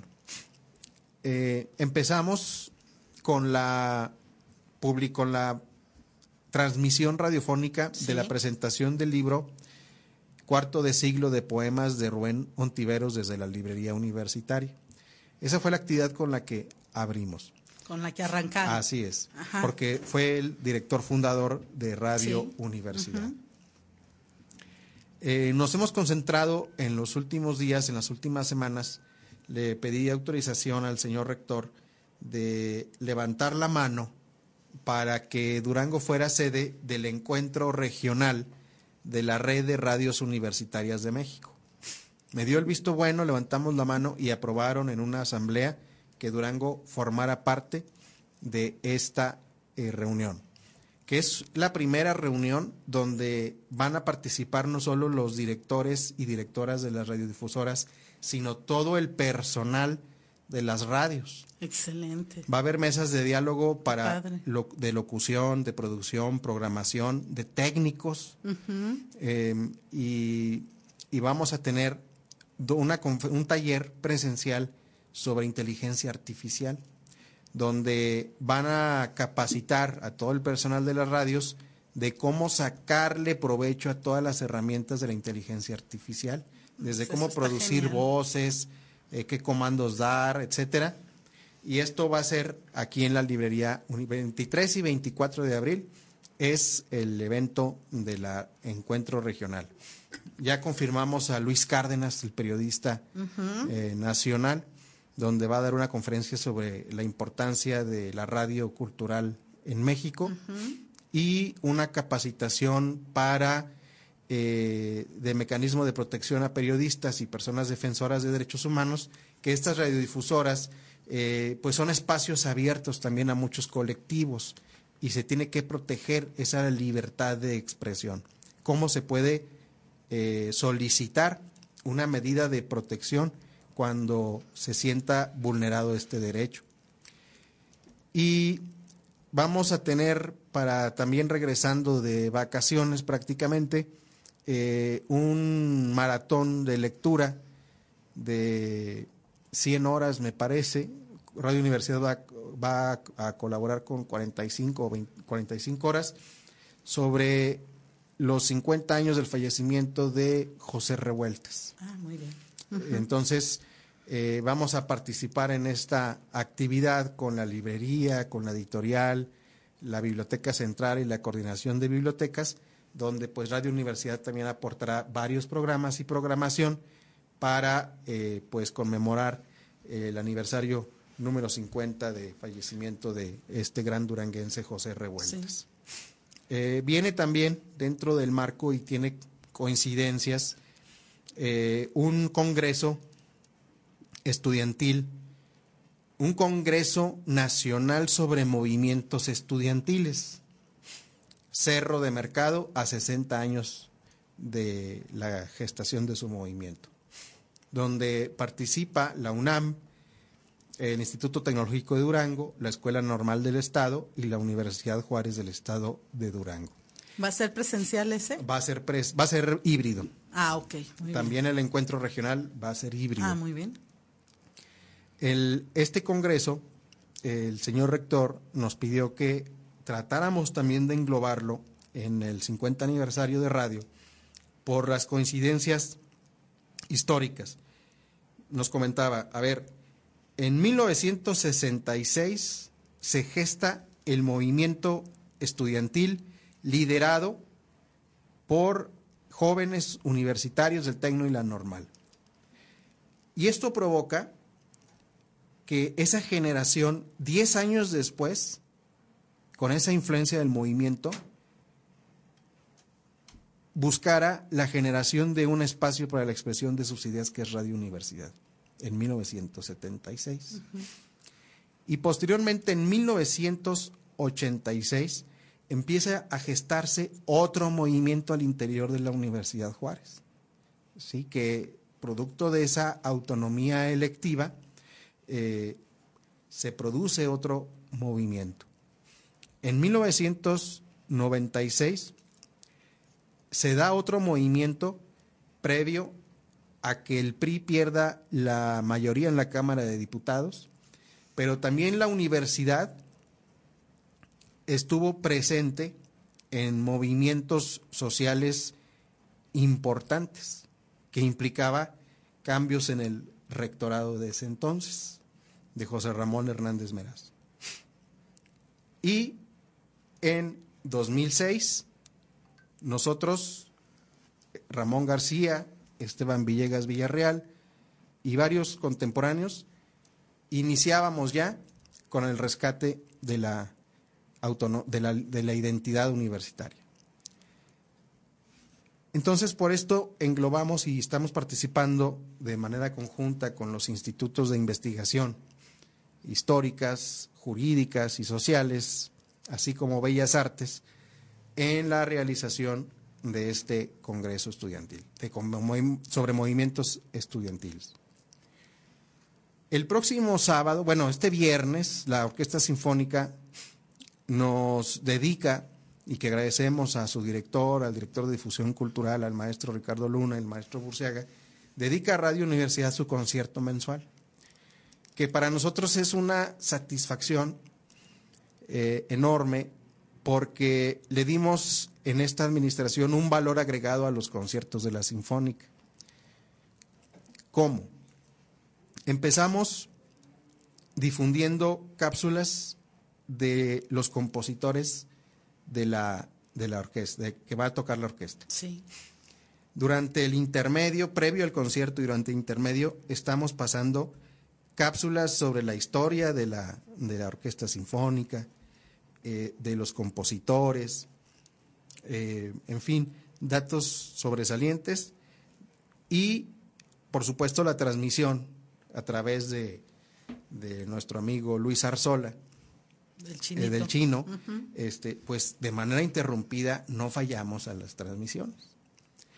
Eh, empezamos con la, con la transmisión radiofónica sí. de la presentación del libro Cuarto de siglo de poemas de Rubén Ontiveros desde la librería universitaria. Esa fue la actividad con la que abrimos. Con la que arrancaron. Así es, Ajá. porque fue el director fundador de Radio sí. Universidad. Uh-huh. Eh, nos hemos concentrado en los últimos días, en las últimas semanas, le pedí autorización al señor rector de levantar la mano para que Durango fuera sede del encuentro regional de la Red de Radios Universitarias de México. Me dio el visto bueno, levantamos la mano y aprobaron en una asamblea que Durango formara parte de esta eh, reunión, que es la primera reunión donde van a participar no solo los directores y directoras de las radiodifusoras, sino todo el personal de las radios. Excelente. Va a haber mesas de diálogo para lo, de locución, de producción, programación, de técnicos, uh-huh. eh, y, y vamos a tener una, un taller presencial sobre inteligencia artificial, donde van a capacitar a todo el personal de las radios de cómo sacarle provecho a todas las herramientas de la inteligencia artificial, desde cómo producir genial. voces, eh, qué comandos dar, etcétera. Y esto va a ser aquí en la librería veintitrés y veinticuatro de abril, es el evento de la encuentro regional. Ya confirmamos a Luis Cárdenas, el periodista uh-huh. eh, nacional, donde va a dar una conferencia sobre la importancia de la radio cultural en México uh-huh. y una capacitación para eh, de mecanismo de protección a periodistas y personas defensoras de derechos humanos, que estas radiodifusoras eh, pues son espacios abiertos también a muchos colectivos y se tiene que proteger esa libertad de expresión. ¿Cómo se puede eh, solicitar una medida de protección cuando se sienta vulnerado este derecho. Y vamos a tener, para también regresando de vacaciones prácticamente, eh, un maratón de lectura de cien horas, me parece. Radio Universidad va, va a colaborar con cuarenta y cinco, veinte, cuarenta y cinco horas sobre los cincuenta años del fallecimiento de José Revueltas. Ah, muy bien. Uh-huh. Entonces, eh, vamos a participar en esta actividad con la librería, con la editorial, la Biblioteca Central y la Coordinación de Bibliotecas, donde pues Radio Universidad también aportará varios programas y programación para eh, pues conmemorar eh, el aniversario número cincuenta de fallecimiento de este gran duranguense José Revueltas. Sí. Eh, viene también dentro del marco y tiene coincidencias eh, un congreso estudiantil, un congreso nacional sobre movimientos estudiantiles, Cerro de Mercado, a sesenta años de la gestación de su movimiento, donde participa la UNAM, el Instituto Tecnológico de Durango, la Escuela Normal del Estado y la Universidad Juárez del Estado de Durango. ¿Va a ser presencial ese? Va a ser, pres, va a ser híbrido. Ah, ok. Muy También bien. El encuentro regional va a ser híbrido. Ah, muy bien. El, este congreso, el señor rector nos pidió que tratáramos también de englobarlo en el cincuenta aniversario de radio por las coincidencias históricas. Nos comentaba, a ver, en mil novecientos sesenta y seis se gesta el movimiento estudiantil liderado por jóvenes universitarios del Tecno y la Normal. Y esto provoca que esa generación, diez años después, con esa influencia del movimiento, buscara la generación de un espacio para la expresión de sus ideas, que es Radio Universidad, en mil novecientos setenta y seis. Uh-huh. Y posteriormente, en mil novecientos ochenta y seis, empieza a gestarse otro movimiento al interior de la Universidad Juárez, ¿sí? Que producto de esa autonomía electiva, eh, se produce otro movimiento. En mil novecientos noventa y seis se da otro movimiento previo a que el P R I pierda la mayoría en la Cámara de Diputados, pero también la universidad estuvo presente en movimientos sociales importantes que implicaba cambios en el rectorado de ese entonces, de José Ramón Hernández Meraz. Y en dos mil seis, nosotros, Ramón García, Esteban Villegas Villarreal y varios contemporáneos, iniciábamos ya con el rescate de la, autono- de la, de la identidad universitaria. Entonces, por esto englobamos y estamos participando de manera conjunta con los institutos de investigación históricas, jurídicas y sociales, así como Bellas Artes, en la realización de este congreso estudiantil, de, sobre movimientos estudiantiles. El próximo sábado, bueno, este viernes, la Orquesta Sinfónica nos dedica, y que agradecemos a su director, al director de difusión cultural, al maestro Ricardo Luna, el maestro Burciaga, dedica a Radio Universidad su concierto mensual, que para nosotros es una satisfacción eh, enorme, porque le dimos en esta administración un valor agregado a los conciertos de la Sinfónica. ¿Cómo? Empezamos difundiendo cápsulas de los compositores de la, de la orquesta, de que va a tocar la orquesta. Sí. Durante el intermedio, previo al concierto y durante el intermedio, estamos pasando cápsulas sobre la historia de la, de la Orquesta Sinfónica, eh, de los compositores, eh, en fin, datos sobresalientes y, por supuesto, la transmisión a través de, de nuestro amigo Luis Arzola, del, eh, del Chino, uh-huh. este, pues de manera interrumpida no fallamos a las transmisiones.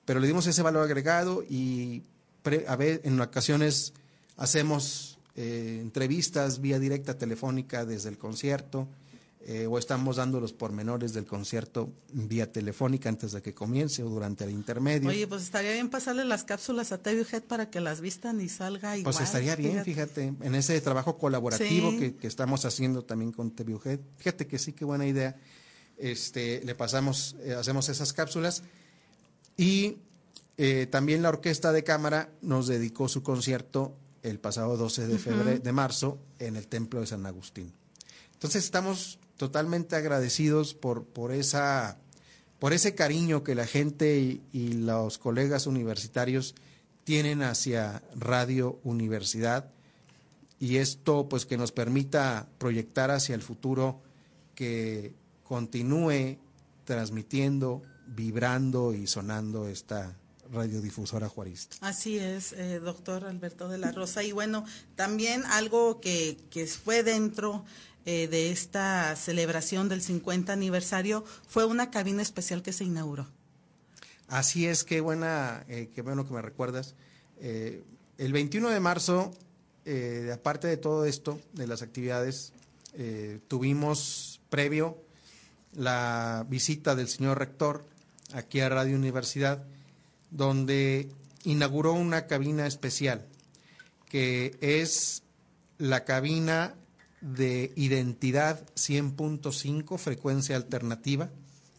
pero le dimos ese valor agregado y pre, a ver, en ocasiones hacemos eh, entrevistas vía directa telefónica desde el concierto, eh, o estamos dando los pormenores del concierto vía telefónica antes de que comience o durante el intermedio. Oye, pues estaría bien pasarle las cápsulas a T V Head para que las vistan y salga igual. Pues estaría bien, fíjate, fíjate en ese trabajo colaborativo sí. que, que estamos haciendo también con T V Head. Fíjate que sí, qué buena idea. Este, le pasamos, eh, hacemos esas cápsulas y eh, también la Orquesta de Cámara nos dedicó su concierto el pasado doce de febrero, uh-huh. de marzo en el Templo de San Agustín. Entonces estamos totalmente agradecidos por, por, esa, por ese cariño que la gente y, y los colegas universitarios tienen hacia Radio Universidad, y esto pues que nos permita proyectar hacia el futuro, que continúe transmitiendo, vibrando y sonando esta radiodifusora juarista. Así es, eh, doctor Alberto de la Rosa. Y bueno, también algo que, que fue dentro eh, de esta celebración del cincuenta aniversario fue una cabina especial que se inauguró. Así es, qué buena, eh, qué bueno que me recuerdas. Eh, el veintiuno de marzo, eh, aparte de todo esto, de las actividades, eh, tuvimos previo la visita del señor rector aquí a Radio Universidad, donde inauguró una cabina especial, que es la cabina de identidad cien punto cinco, frecuencia alternativa,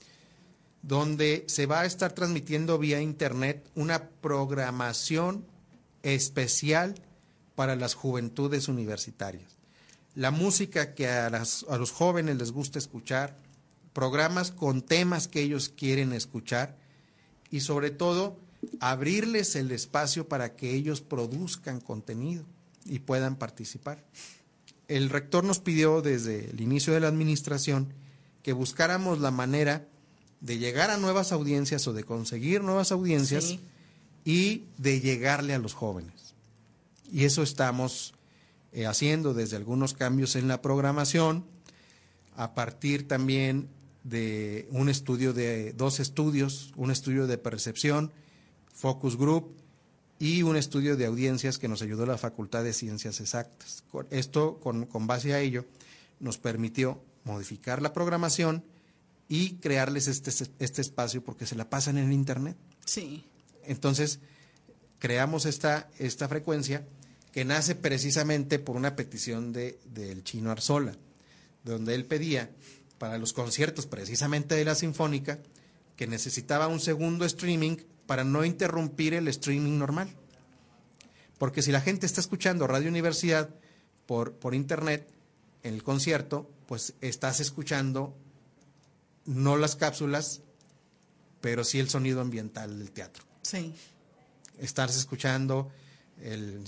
donde se va a estar transmitiendo vía internet una programación especial para las juventudes universitarias. La música que a, las, a los jóvenes les gusta escuchar, programas con temas que ellos quieren escuchar, y sobre todo abrirles el espacio para que ellos produzcan contenido y puedan participar. El rector nos pidió desde el inicio de la administración que buscáramos la manera de llegar a nuevas audiencias o de conseguir nuevas audiencias, sí. y de llegarle a los jóvenes. Y eso estamos eh, haciendo desde algunos cambios en la programación, a partir también de un estudio de dos estudios, un estudio de percepción, focus group, y un estudio de audiencias que nos ayudó la Facultad de Ciencias Exactas. Esto, con, con base a ello, nos permitió modificar la programación y crearles este, este espacio, porque se la pasan en internet. Sí. Entonces, creamos esta, esta frecuencia que nace precisamente por una petición de, del Chino Arzola, donde él pedía para los conciertos precisamente de la Sinfónica que necesitaba un segundo streaming para no interrumpir el streaming normal. Porque si la gente está escuchando Radio Universidad por, por internet en el concierto, pues estás escuchando no las cápsulas, pero sí el sonido ambiental del teatro. Sí. Estás escuchando el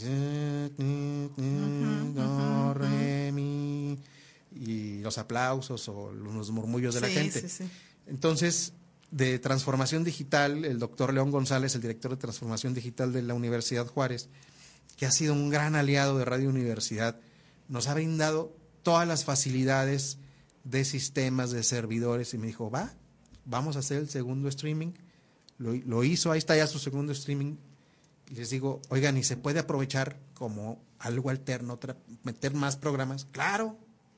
uh-huh, do, uh-huh, re, mi, y los aplausos o los murmullos de sí, la gente. Sí, sí. Entonces, de transformación digital, el doctor León González, el director de transformación digital de la Universidad Juárez, que ha sido un gran aliado de Radio Universidad, nos ha brindado todas las facilidades de sistemas, de servidores, y me dijo, va, vamos a hacer el segundo streaming. Lo, lo hizo, ahí está ya su segundo streaming, y les digo, oigan, ¿y se puede aprovechar como algo alterno, otra, meter más programas? ¡Claro!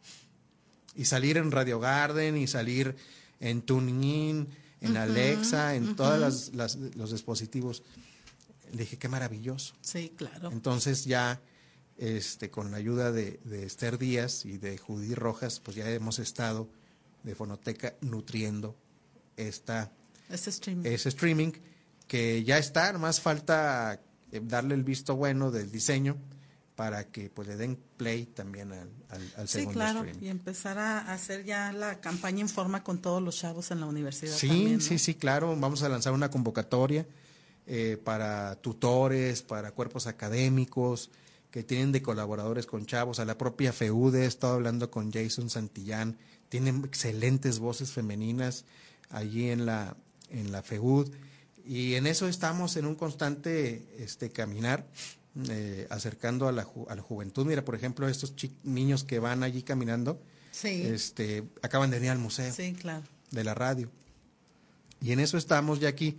Y salir en Radio Garden, y salir en TuneIn, en uh-huh, Alexa, en uh-huh. todos las, las, los dispositivos. Le dije, qué maravilloso. Sí, claro. Entonces ya, este, con la ayuda de, de Esther Díaz y de Judy Rojas, pues ya hemos estado de Fonoteca nutriendo esta, ese streaming. ese streaming, que ya está, nomás falta darle el visto bueno del diseño para que pues le den play también al, al, al sí, segundo claro, streaming. Y empezar a hacer ya la campaña en forma con todos los chavos en la universidad. Sí, también, ¿no? sí, sí, claro. Vamos a lanzar una convocatoria eh, para tutores, para cuerpos académicos que tienen de colaboradores con chavos. A la propia FEUDE, he estado hablando con Jason Santillán, tienen excelentes voces femeninas allí en la, en la FEUD, y en eso estamos en un constante este, caminar. Eh, acercando a la, ju- a la juventud. Mira, por ejemplo, estos chi- niños que van allí caminando, sí. este, acaban de venir al museo sí, claro. de la radio. Y en eso estamos ya aquí,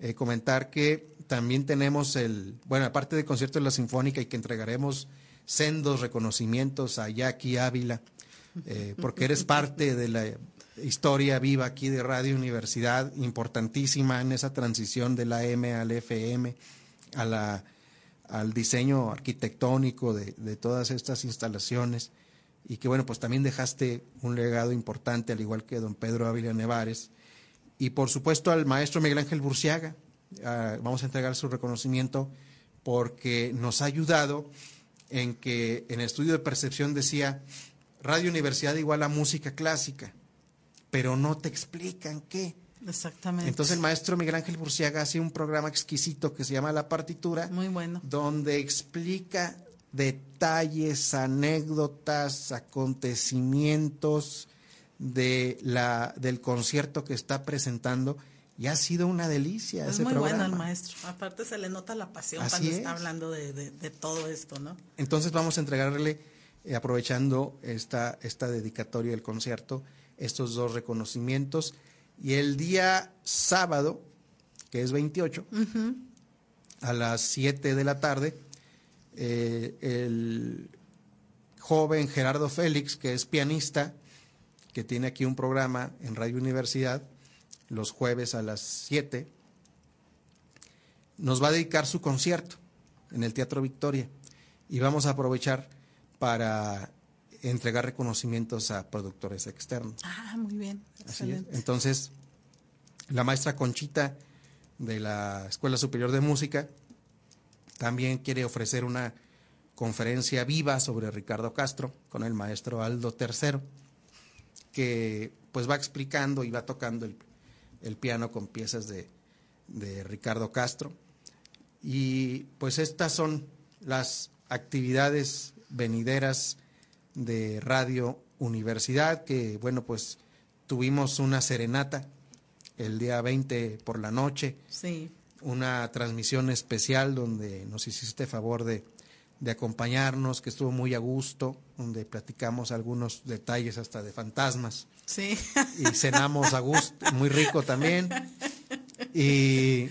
eh, comentar que también tenemos el, bueno, aparte del concierto de la Sinfónica y que entregaremos sendos reconocimientos a Jackie Ávila, eh, porque eres parte de la historia viva aquí de Radio Universidad, importantísima en esa transición de la A M al F M, a la, al diseño arquitectónico de, de todas estas instalaciones, y que bueno, pues también dejaste un legado importante, al igual que don Pedro Ávila Nevares, y por supuesto al maestro Miguel Ángel Burciaga. Uh, vamos a entregar su reconocimiento porque nos ha ayudado en que en el estudio de percepción decía Radio Universidad igual a música clásica, pero no te explican qué. Exactamente. Entonces el maestro Miguel Ángel Burciaga hace un programa exquisito que se llama La Partitura. Muy bueno. Donde explica detalles, anécdotas, acontecimientos de la, del concierto que está presentando. Y ha sido una delicia es ese muy programa. bueno el maestro. Aparte se le nota la pasión Así cuando es. está hablando de, de, de todo esto, ¿no? Entonces vamos a entregarle, eh, aprovechando esta, esta dedicatoria del concierto, estos dos reconocimientos. Y el día sábado, que es veintiocho, uh-huh. a las siete de la tarde, eh, el joven Gerardo Félix, que es pianista, que tiene aquí un programa en Radio Universidad, los jueves a las siete, nos va a dedicar su concierto en el Teatro Victoria y vamos a aprovechar para entregar reconocimientos a productores externos. Ah, muy bien. Así es. Entonces, la maestra Conchita de la Escuela Superior de Música también quiere ofrecer una conferencia viva sobre Ricardo Castro con el maestro Aldo Tercero, que pues va explicando y va tocando el el piano con piezas de, de Ricardo Castro. Y pues estas son las actividades venideras de Radio Universidad, que bueno, pues tuvimos una serenata el día veinte por la noche, sí. una transmisión especial donde nos hiciste favor de, de acompañarnos, que estuvo muy a gusto, donde platicamos algunos detalles hasta de fantasmas. Sí. Y cenamos a gusto, muy rico también. Y,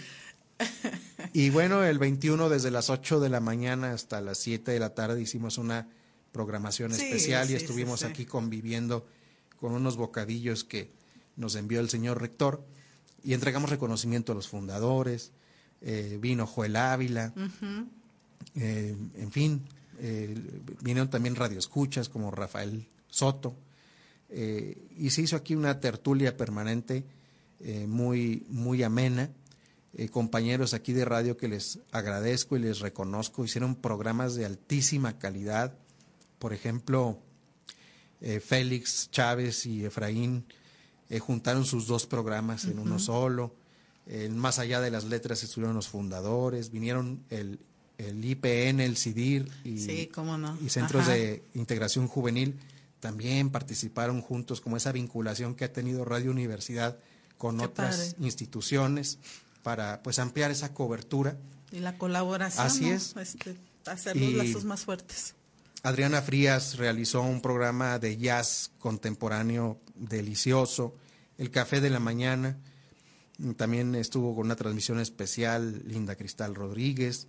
y bueno, el veintiuno desde las ocho de la mañana hasta las siete de la tarde hicimos una programación sí, especial sí, y estuvimos sí, sí. aquí conviviendo con unos bocadillos que nos envió el señor rector y entregamos reconocimiento a los fundadores, eh, vino Joel Ávila, uh-huh. eh, en fin, eh, vinieron también radioescuchas como Rafael Soto. Eh, y se hizo aquí una tertulia permanente eh, muy, muy amena. Eh, compañeros aquí de radio que les agradezco y les reconozco, hicieron programas de altísima calidad. Por ejemplo, eh, Félix Chávez y Efraín eh, juntaron sus dos programas en uh-huh. uno solo. Eh, más allá de las letras estuvieron los fundadores, vinieron el, el I P N, el CIDIR y, sí, cómo no. y Centros Ajá. de Integración Juvenil. También participaron juntos, como esa vinculación que ha tenido Radio Universidad con Qué otras padre. instituciones para pues ampliar esa cobertura. Y la colaboración, Así ¿no? es. Este, hacer los Y lazos más fuertes. Adriana Frías realizó un programa de jazz contemporáneo delicioso, El Café de la Mañana. También estuvo con una transmisión especial Linda Cristal Rodríguez.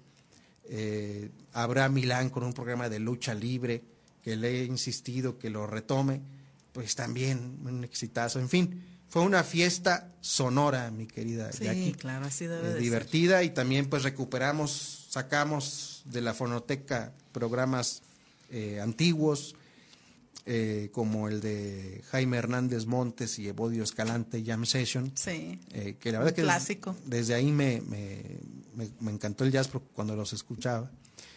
Eh, Abraham Milán con un programa de lucha libre, que le he insistido que lo retome, pues también un exitazo. En fin, fue una fiesta sonora, mi querida Sí, Jackie. claro, así debe eh, de divertida ser. Y también pues recuperamos, sacamos de la fonoteca programas eh, antiguos, eh, como el de Jaime Hernández Montes y Evodio Escalante Jam Session. Sí, eh, que la verdad un que clásico. Desde, desde ahí me, me, me, me encantó el jazz cuando los escuchaba.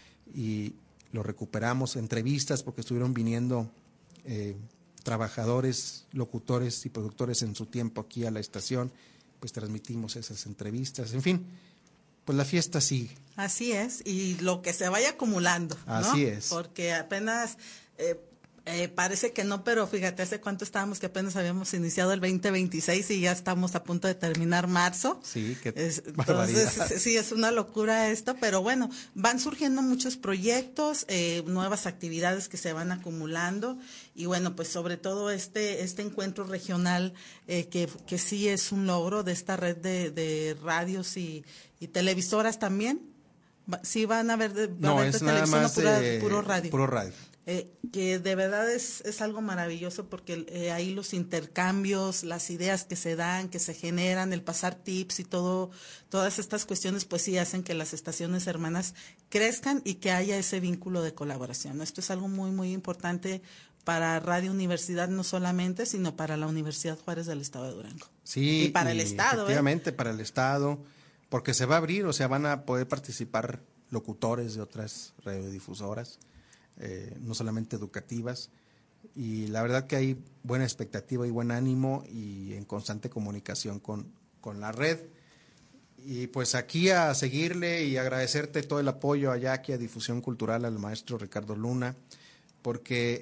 Y lo recuperamos, entrevistas, porque estuvieron viniendo eh, trabajadores, locutores y productores en su tiempo aquí a la estación, pues transmitimos esas entrevistas, en fin, pues la fiesta sigue. Así es, y lo que se vaya acumulando, ¿no? Así es. Porque apenas eh, Eh, parece que no, pero fíjate, hace cuánto estábamos que apenas habíamos iniciado el veinte veintiséis y ya estamos a punto de terminar marzo. Sí, qué es, barbaridad. Entonces, sí, es una locura esto, pero bueno, van surgiendo muchos proyectos, eh, nuevas actividades que se van acumulando y bueno, pues sobre todo este este encuentro regional eh, que, que sí es un logro de esta red de, de radios y, y televisoras también. Sí van a haber de, va no, a haber es de nada televisión más o pura, de, puro radio. Puro radio. Eh, que de verdad es, es algo maravilloso porque eh, ahí los intercambios, las ideas que se dan, que se generan, el pasar tips y todo, todas estas cuestiones pues sí hacen que las estaciones hermanas crezcan y que haya ese vínculo de colaboración. Esto es algo muy, muy importante para Radio Universidad no solamente, sino para la Universidad Juárez del Estado de Durango. Sí, y para y el Estado. Efectivamente, ¿eh? para el Estado, porque se va a abrir, o sea, van a poder participar locutores de otras radiodifusoras. Eh, no solamente educativas, y la verdad que hay buena expectativa y buen ánimo y en constante comunicación con, con la red. Y pues aquí a seguirle y agradecerte todo el apoyo a Jackie, a Difusión Cultural, al maestro Ricardo Luna, porque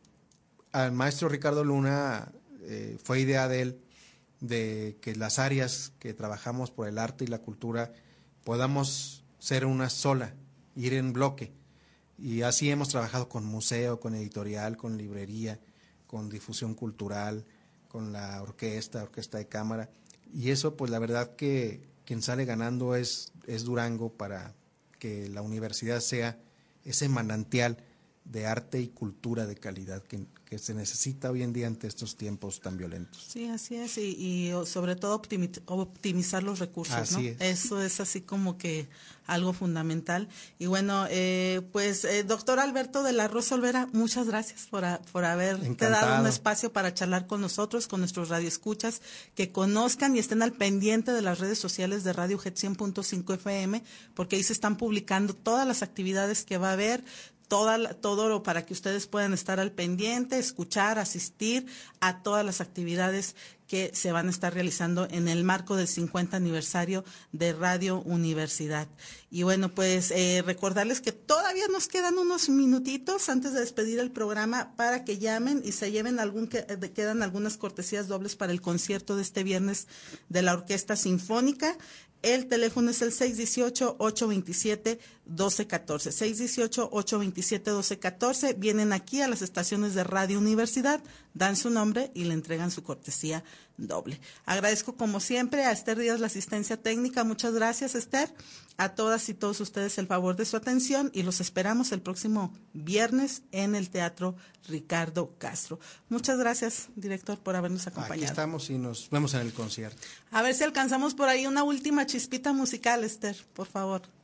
al maestro Ricardo Luna eh, fue idea de él de que las áreas que trabajamos por el arte y la cultura podamos ser una sola, ir en bloque. Y así hemos trabajado con museo, con editorial, con librería, con difusión cultural, con la orquesta, orquesta de cámara. Y eso, pues la verdad que quien sale ganando es, es Durango para que la universidad sea ese manantial de arte y cultura de calidad que, que se necesita hoy en día ante estos tiempos tan violentos. Sí, así es, y, y sobre todo optimi- optimizar los recursos, así ¿no? Es. Eso es así como que algo fundamental. Y bueno, eh, pues eh, doctor Alberto de la Rosa Olvera, muchas gracias por, a, por haberte Encantado. dado un espacio para charlar con nosotros, con nuestros radioescuchas, que conozcan y estén al pendiente de las redes sociales de Radio Jet cien punto cinco F M, porque ahí se están publicando todas las actividades que va a haber, Toda, todo lo para que ustedes puedan estar al pendiente, escuchar, asistir a todas las actividades que se van a estar realizando en el marco del cincuenta aniversario de Radio Universidad. Y bueno, pues eh, recordarles que todavía nos quedan unos minutitos antes de despedir el programa para que llamen y se lleven algún, que, quedan algunas cortesías dobles para el concierto de este viernes de la Orquesta Sinfónica. El teléfono es el seis uno ocho, ocho dos siete, uno dos uno cuatro. seis uno ocho, ocho dos siete, uno dos uno cuatro. Vienen aquí a las estaciones de Radio Universidad, dan su nombre y le entregan su cortesía doble. Agradezco como siempre a Esther Díaz la asistencia técnica. Muchas gracias, Esther. A todas y todos ustedes el favor de su atención y los esperamos el próximo viernes en el Teatro Ricardo Castro. Muchas gracias, director, por habernos acompañado. Aquí estamos y nos vemos en el concierto. A ver si alcanzamos por ahí una última chispita musical, Esther, por favor.